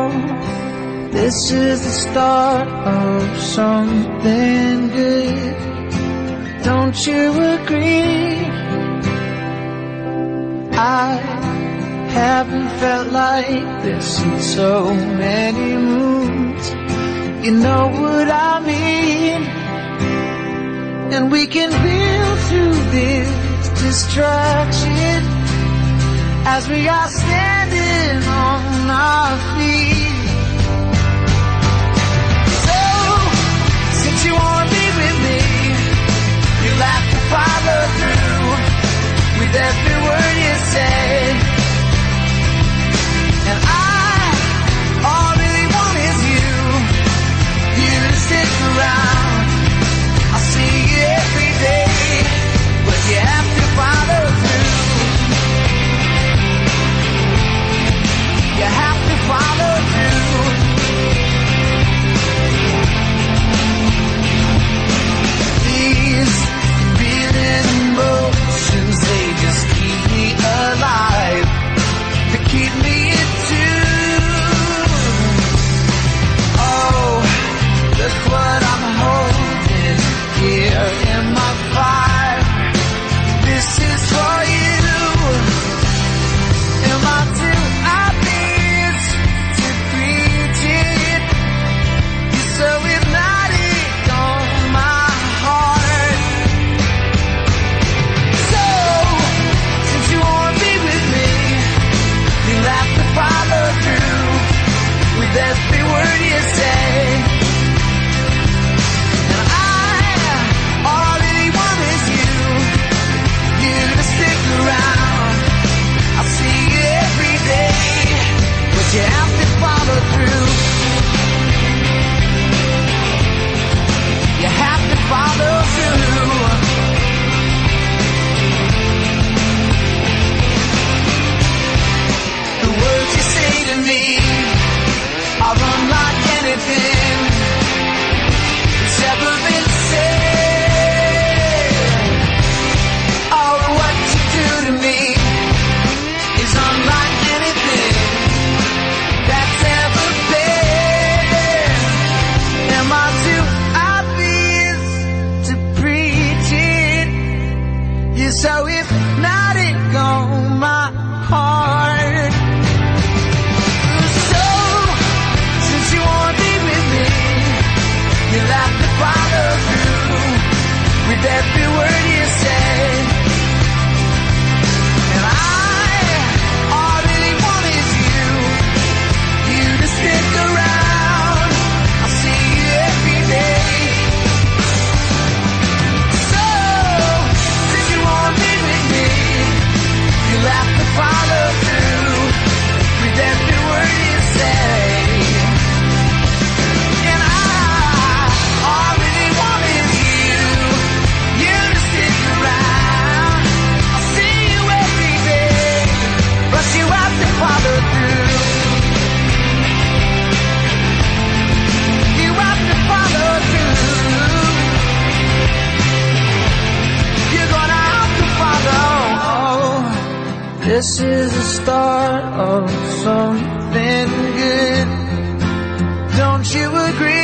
this is the start of something good. Don't you agree? I haven't felt like this in so many moons. You know what I mean? And we can build through this distraction as we are standing on our feet. So, since you wanna be with me, you'll have to follow through with every word you say. And all I really want is you to stick around. I'll see you every day, but you have to follow through. You have to follow through. These feeling emotions, they just keep me alive. They keep me in tune. Oh, look what I'm holding here in my fire. This is for you. Am I too obvious to preach it? You're so hypnotic on my heart. So, since you wanna be with me, you'll have to follow through with every word you say. And all I really want is you to stick around. I'll see you every day, but you have to follow through. You have to follow through. The words you say to me are unlike anything that's ever been said. Oh, what you do to me is unlike anything that's ever been. Am I too obvious to preach it? You're so hypnotic on my heart. So, since you wanna be with me, you'll have to follow through with every word you say. And all I really want is you to stick around. I'll see you every day. So, since you wanna be with me, you'll have to follow through with every word you say. And all I really want is you to stick around. I'll see you every day, but you have to follow through. You have to follow through. You're gonna have to follow. This is the start of something good. Don't you agree?